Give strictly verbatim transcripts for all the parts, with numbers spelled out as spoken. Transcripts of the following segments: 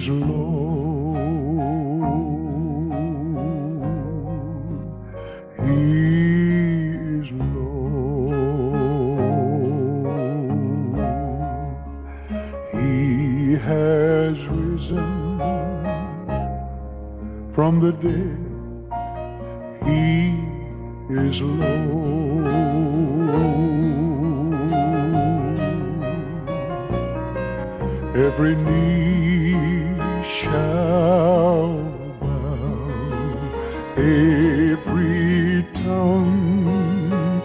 Lord. He is Lord. He has risen from the dead. He is Lord. Every knee shall bow, every tongue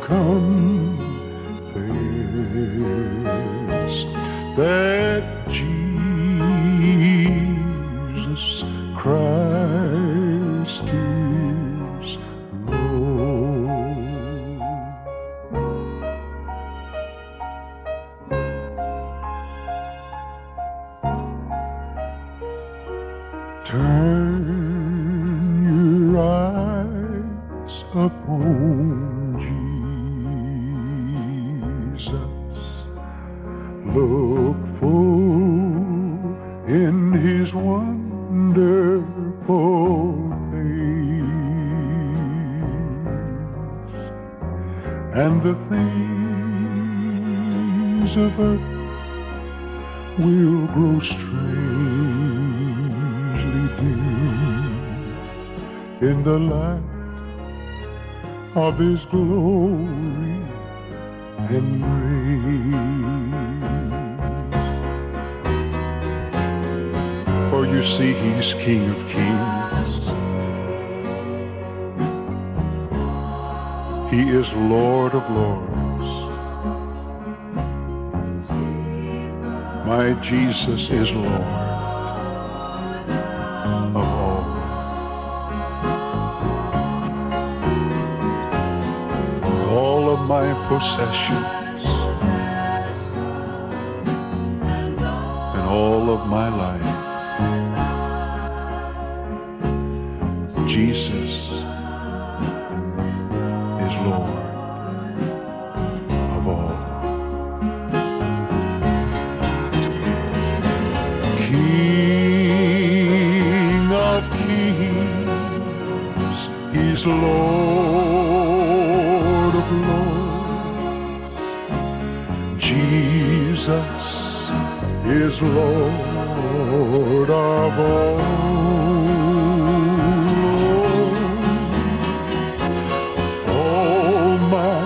confess that Jesus Christ is Lord. Turn your eyes upon Jesus. Look full in His wonderful face, and the things of earth will grow strangely dim in the light of His glory and grace. For you see, He's King of Kings. He is Lord of Lords. My Jesus is Lord of all. All of my possessions and all of my life, Jesus is Lord of all. King of kings, He's Lord of lords. Jesus is Lord of all. All my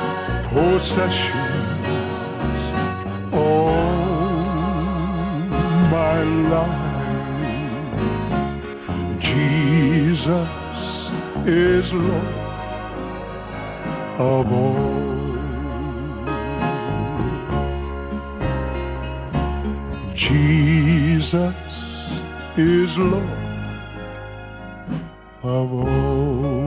possessions, all my life, Jesus is Lord of all. Jesus is Lord of all.